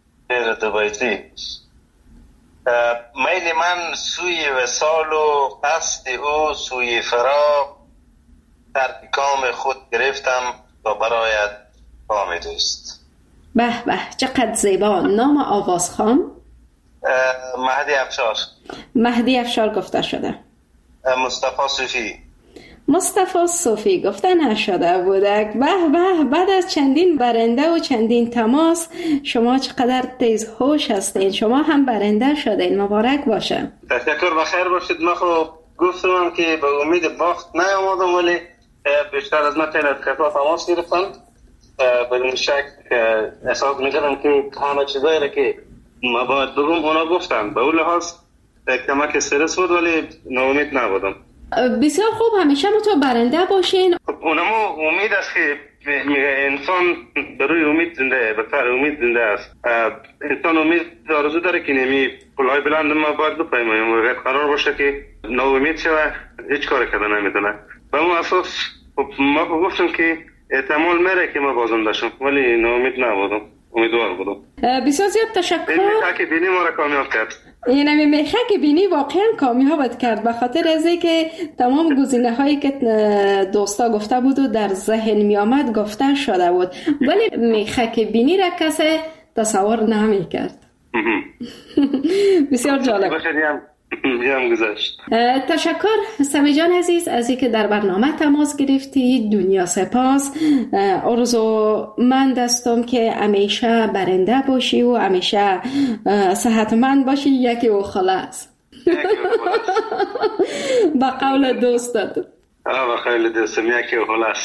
میل من سوی وصال و قصد او سوی فراق، در کام خود گرفتم تا برایت کام دوست. به به چقدر زیبا. نام آوازخوان؟ مهدی افشار گفته شده. مصطفی صوفی گفته نشده بودک. به بعد از چندین برنده و چندین تماس شما چقدر تیز هوش هستین، شما هم برنده شدین، مبارک باشه. تشکر، بخیر باشید. من خب گفتم که به امید باخت نیامدم، ولی بیشتر از من خیلی از کسا تماس گرفتن. بدون شک احساس میکردم که همه چیزایی را که ما باید بگم اونا گفتن. به اون لحاظ کمک استرس بود، ولی ناامید نبودم. بسیار خوب، همیشه تو برنده باشین. اونمو امید است که انسان بروی امید زنده، به سر امید زنده است. انسان امید آرزو داره که نمی پلهای بلند ما باید بپیماییم و قرار باشه که ناامید شوه هیچ کار کرده نمیتونه. به اون اساس ما گفتم که احتمال میره که ما بازنده شم، ولی ناامید نبودم، امیدوار بودم. بسیار زیاد تشکر. این میخه بینی ما را کامیاب کرد. این میخه که بینی واقعا کامیابت کرد، به خاطر از اینکه تمام گزینه هایی که دوستا گفته بود و در ذهن می آمد گفته شده بود، ولی میخه که بینی را کسی تصور نمی کرد. بسیار جالب. تشکر سمی جان عزیز از اینکه در برنامه تماس گرفتی. دنیا سپاس. آرزومند هستم که همیشه برنده باشی و همیشه صحتمند باشی. یکی و خلاص. با قول دوستت. با قول دوستم یکی و خلاص.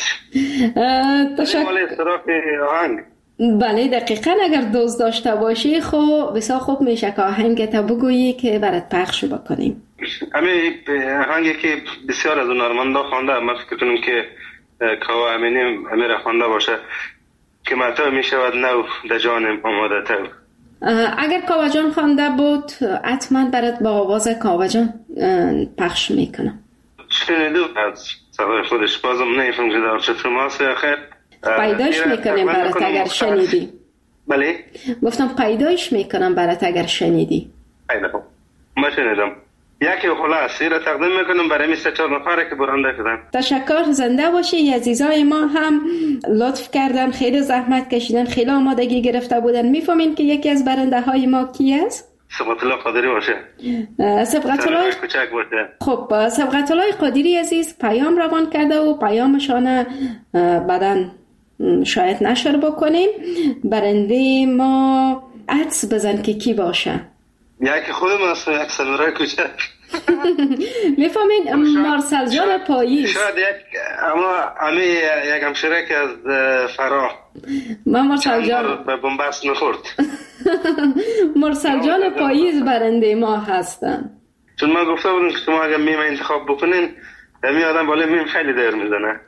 تشکر. بله دقیقاً. اگر دوست داشته باشی خب بسیار خوب میشه که آهنگ تا بگویی که برات پخش بکنیم. همین آهنگی که بسیار از هنرمندا خوانده، من فکر کنم که کاوه امینی امیر خوانده باشه که متا میشود نو در جانم آماده تو. اگر کاوه جان خوانده بود حتما برات با آواز کاوه جان پخش میکنم. شنیدم از صدای خودش، بازم نمیفهم که در چطور ماسه خیر پیدایش میکنم برات اگر شنیدی. بله گفتم پیدایش میکنم برات اگر شنیدی. خیلی خوب، ما شنیدم. یکی خلاص را تقدیم میکنم برای 24 نفره که برنده شدن. تشکر، زنده باشی. عزیزای ما هم لطف کردن، خیلی زحمت کشیدن، خیلی آمادگی گرفته بودن. میفهمین که یکی از برنده های ما کی است؟ سبقت الله قادری باشه. سبقت الله کوچک باشه. خب سبقت الله قادری عزیز پیام روان کرده و پیامشان بعدن شاید نشر بکنیم. برنده ما عدس بزن که کی باشه. یکی خودم است، یک سمرای کوچک. میفهمین مارسل جان پاییز. شاید اما یک همشیره که از فراه. من مارسل جان به بنبست نخورد. مارسل جان پاییز برنده ما هستن. چون من گفته بودم که شما اگر میم انتخاب بکنین می آدم بالا میم خیلی دیر میزنه.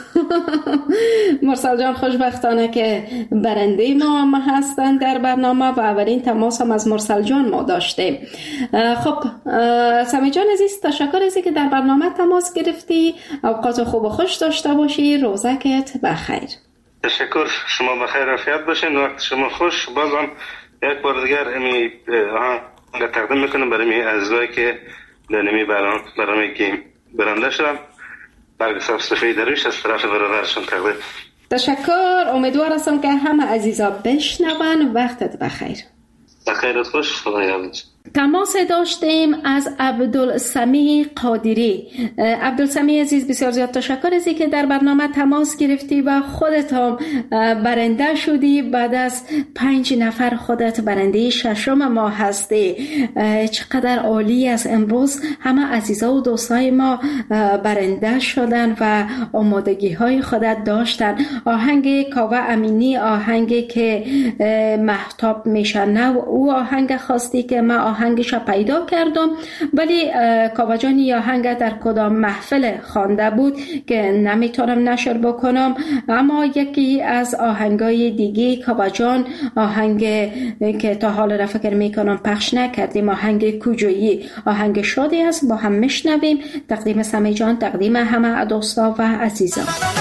مرسل جان خوشبختانه که برنده ما هستن در برنامه و اولین تماس هم از مرسل جان ما داشته. خب سمی جان عزیز تشکر از که در برنامه تماس گرفتی. اوقات خوب و خوش داشته باشی. روزکت بخیر. تشکر، شما بخیر عافیت باشین. وقت شما خوش. بازم یک بار دیگر امی تقدیم میکنم برای عزیزایی که در برنامه که برنده شدم. برگ سفید درویش از طرف برادرشون تقدیم. تشکر. امیدوار هستم که همه عزیزا بشنون. وقتت بخیر. بخیرت خوش. خدا یارت. تماس داشتیم از عبدالسمی قادری. عبدالسمی عزیز بسیار زیاد تشکر از که در برنامه تماس گرفتی و خودت هم برنده شدی. بعد از 5 نفر خودت برنده 6م ما هستی. چقدر عالی است. امروز همه عزیزا و دوستای ما برنده شدن و آمادگی های خودت داشتن. آهنگ کاوه امینی، آهنگی که مهتاب میشنه، او آهنگ خواستی که ما آهنگش پیدا کردم، ولی کاوه جان این آهنگ در کدام محفل خوانده بود که نمیتونم نشر بکنم. اما یکی از آهنگای دیگه کاوه جان، آهنگ که تا حال را فکر میکنم پخش نکردیم، آهنگ کجایی، آهنگ شادی است، با هم میشنویم. تقدیم سمی جان، تقدیم همه دوستا و عزیزان.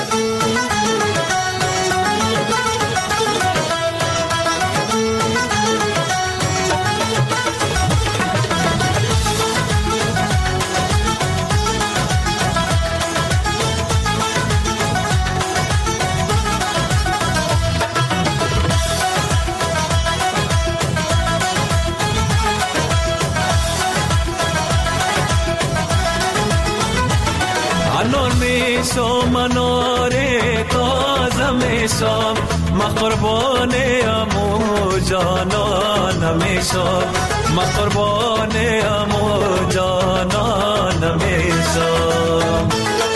مناره تازه میشم، ما قربان امو جانان میشم، ما قربان امو جانان میشم.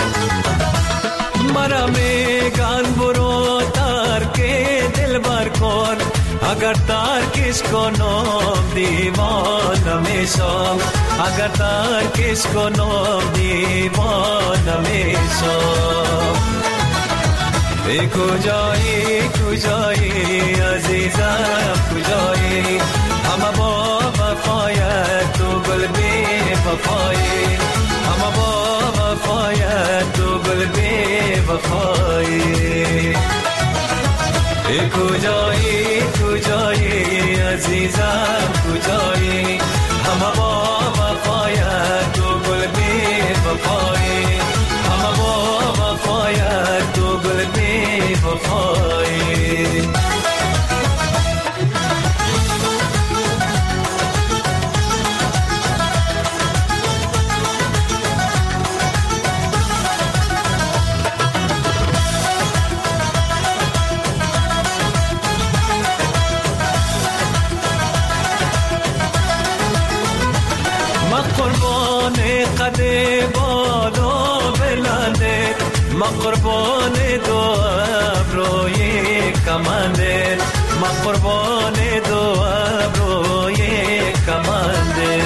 مرا میگن برو ترک دل بر کن، اگر ترکش کنم دیوانه میشم، اگر ترکش کنم دیوانه میشم. ای کجایی کجایی عزیزم کجایی، همه با وفایت تو گل بی وفایی، همه با وفایت تو گل بی وفایی. ای کجایی کجایی عزیزم کجایی، همه با وفایت تو گل بی وفایی، همه با وفایت تو گل بی وفایی. ما قربان دو ابروی کمانده، ما قربان دو ابروی کمانده.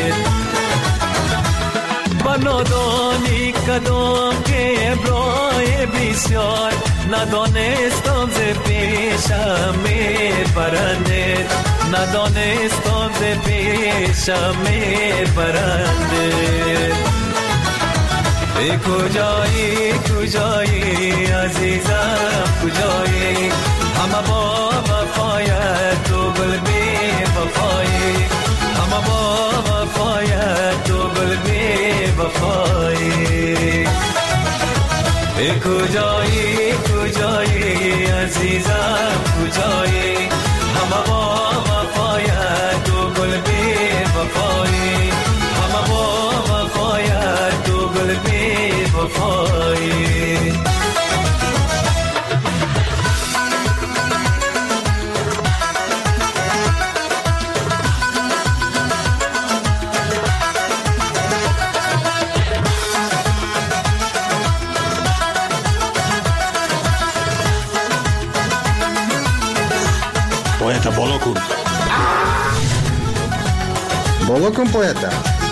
بنادانی کدام که ابروی بسیار، ندانستم ز پیشم می برنده، ندانستم ز پیشم می برنده. ای کجایی کجایی عزیزم کجایی، همه با وفایت تو گل بی وفایی، همه با وفایت تو گل بی وفایی. ای کجایی کجایی عزیزم کجایی، همه با وفایت تو گل بی وفایی، همه با وفایت تو گل بی وفایی. Poeta, بالا کن بالا کن پویتا.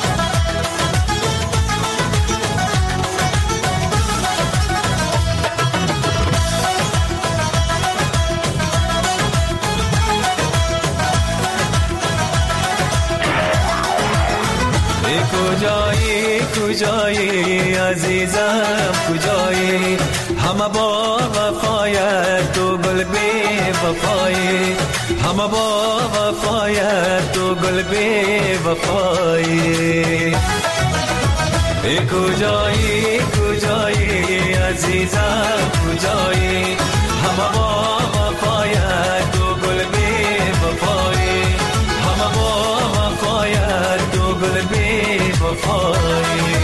کجایی کجایی عزیزم کجایی، همه با وفایت تو گل بی وفایی، همه با وفایت تو گل بی وفایی. ای کجایی کجایی عزیزم کجایی، همه با وفایت تو گل بی وفایی، همه با وفایت تو گل بی وفایی.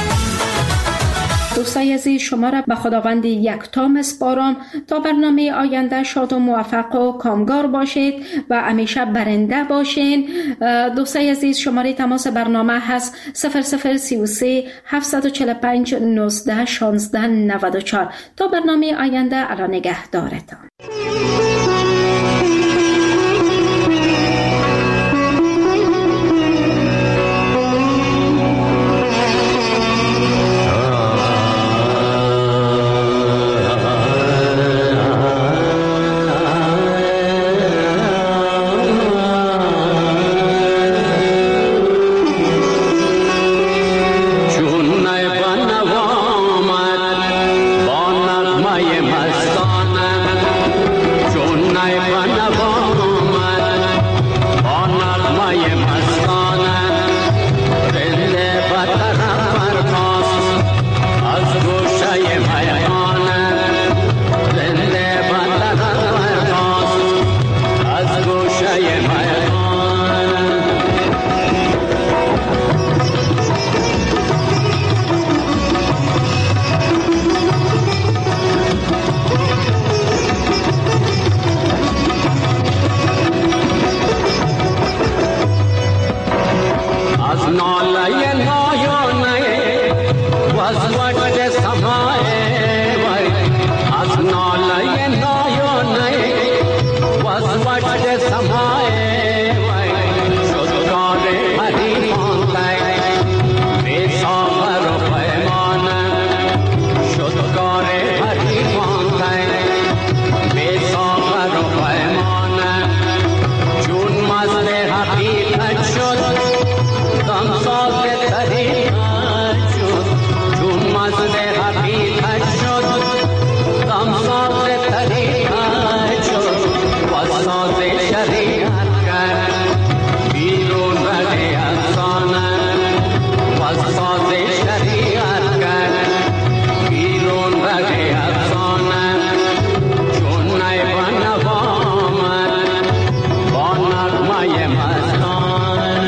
دوستای عزیز، شما را به خداوند یکتا میسپارم تا برنامه آینده شاد و موفق و کامگار باشید و همیشه برنده باشین. دوستای عزیز، شماره تماس برنامه هست 0033 745 19 16 94. تا برنامه آینده، الله نگهدارتان. مست حقیقت شد غمزاد طریقت شد وساز شریعت کرد بیرون رده افسانه وساز شریعت کرد بیرون رده افسانه چون نیبان نوامد با نغمه مستانه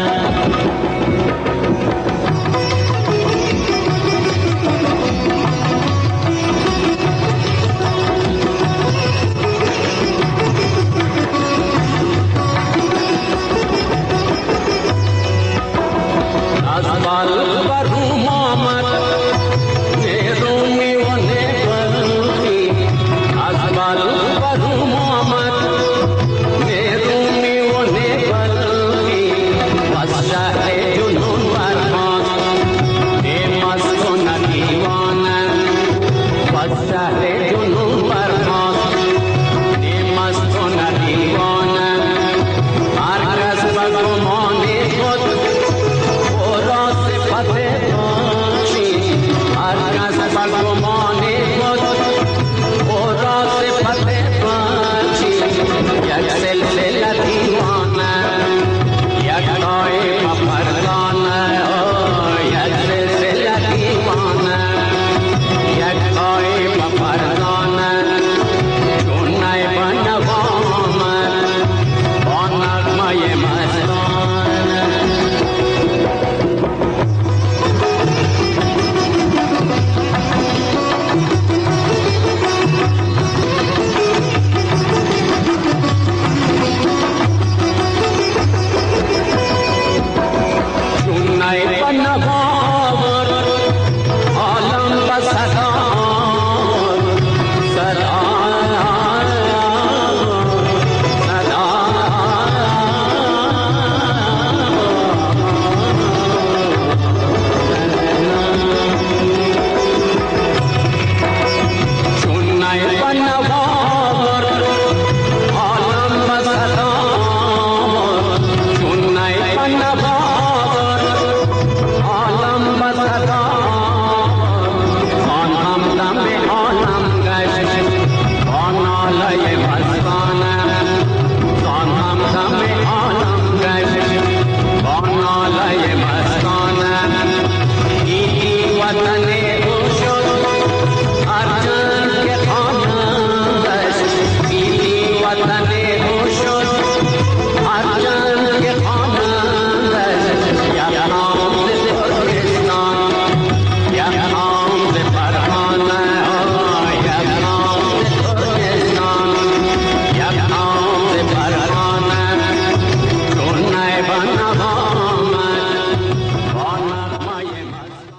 از بال بر روما